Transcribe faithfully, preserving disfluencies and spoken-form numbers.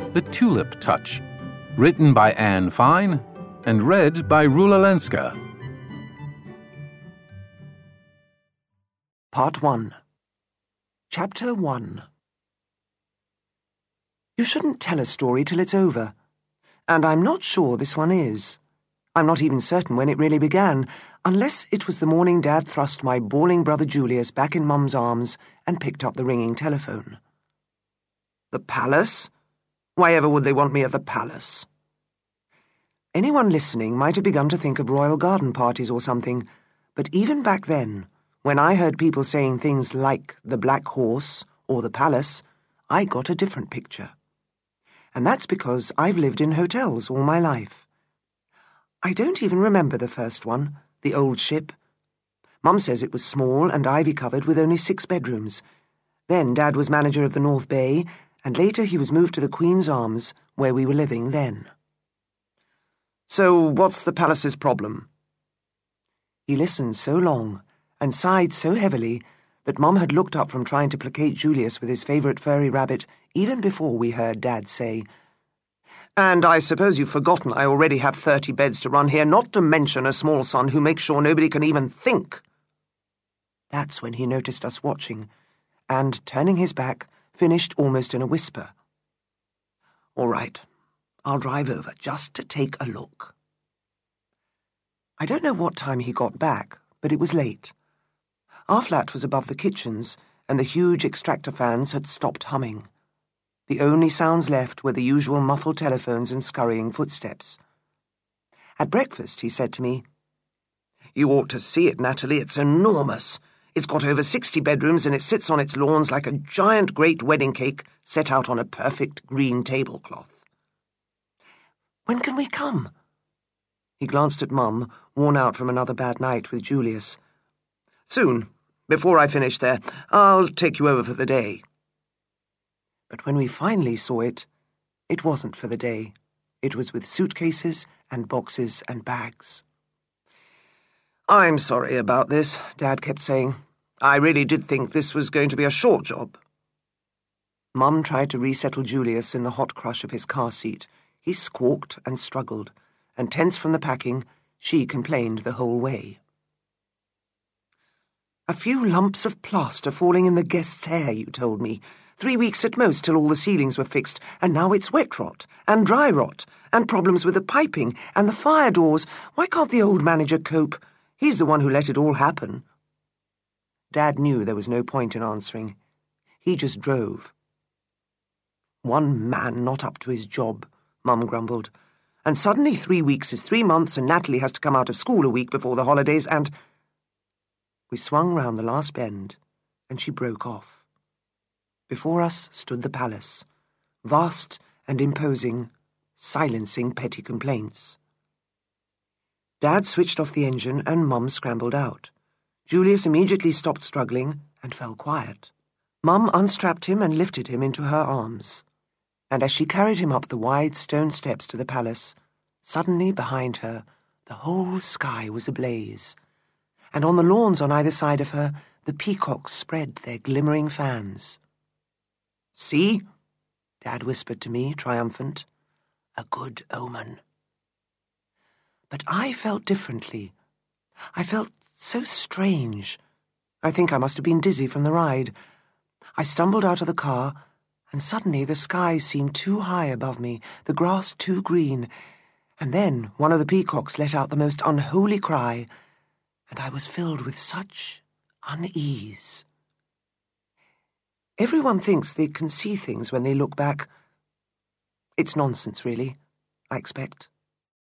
The Tulip Touch, written by Anne Fine and read by Rula Lenska. Part one. Chapter one. You shouldn't tell a story till it's over, and I'm not sure this one is. I'm not even certain when it really began, unless it was the morning Dad thrust my bawling brother Julius back in Mum's arms and picked up the ringing telephone. The palace? Why ever would they want me at the palace? Anyone listening might have begun to think of royal garden parties or something, but even back then, when I heard people saying things like the Black Horse or the palace, I got a different picture. And that's because I've lived in hotels all my life. I don't even remember the first one, the Old Ship. Mum says it was small and ivy-covered with only six bedrooms. Then Dad was manager of the North Bay, and later he was moved to the Queen's Arms, where we were living then. So what's the palace's problem? He listened so long and sighed so heavily that Mum had looked up from trying to placate Julius with his favourite furry rabbit even before we heard Dad say, "And I suppose you've forgotten I already have thirty beds to run here, not to mention a small son who makes sure nobody can even think." That's when he noticed us watching, and, turning his back, finished almost in a whisper. "All right, I'll drive over just to take a look." I don't know what time he got back, but it was late. Our flat was above the kitchens, and the huge extractor fans had stopped humming. The only sounds left were the usual muffled telephones and scurrying footsteps. At breakfast, he said to me, "You ought to see it, Natalie. It's enormous. It's got over sixty bedrooms and it sits on its lawns like a giant great wedding cake set out on a perfect green tablecloth." "When can we come?" He glanced at Mum, worn out from another bad night with Julius. "Soon. Before I finish there, I'll take you over for the day." But when we finally saw it, it wasn't for the day. It was with suitcases and boxes and bags. "I'm sorry about this," Dad kept saying. "I really did think this was going to be a short job." Mum tried to resettle Julius in the hot crush of his car seat. He squawked and struggled, and tense from the packing, she complained the whole way. "A few lumps of plaster falling in the guest's hair, you told me. Three weeks at most till all the ceilings were fixed, and now it's wet rot, and dry rot, and problems with the piping, and the fire doors. Why can't the old manager cope? He's the one who let it all happen." Dad knew there was no point in answering. He just drove. "One man not up to his job," Mum grumbled. "And suddenly three weeks is three months and Natalie has to come out of school a week before the holidays and—" We swung round the last bend, and she broke off. Before us stood the palace, vast and imposing, silencing petty complaints. Dad switched off the engine and Mum scrambled out. Julius immediately stopped struggling and fell quiet. Mum unstrapped him and lifted him into her arms. And as she carried him up the wide stone steps to the palace, suddenly behind her the whole sky was ablaze, and on the lawns on either side of her the peacocks spread their glimmering fans. "See?" Dad whispered to me, triumphant. "A good omen." But I felt differently. I felt so strange. I think I must have been dizzy from the ride. I stumbled out of the car, and suddenly the sky seemed too high above me, the grass too green, and then one of the peacocks let out the most unholy cry, and I was filled with such unease. Everyone thinks they can see things when they look back. It's nonsense, really, I expect.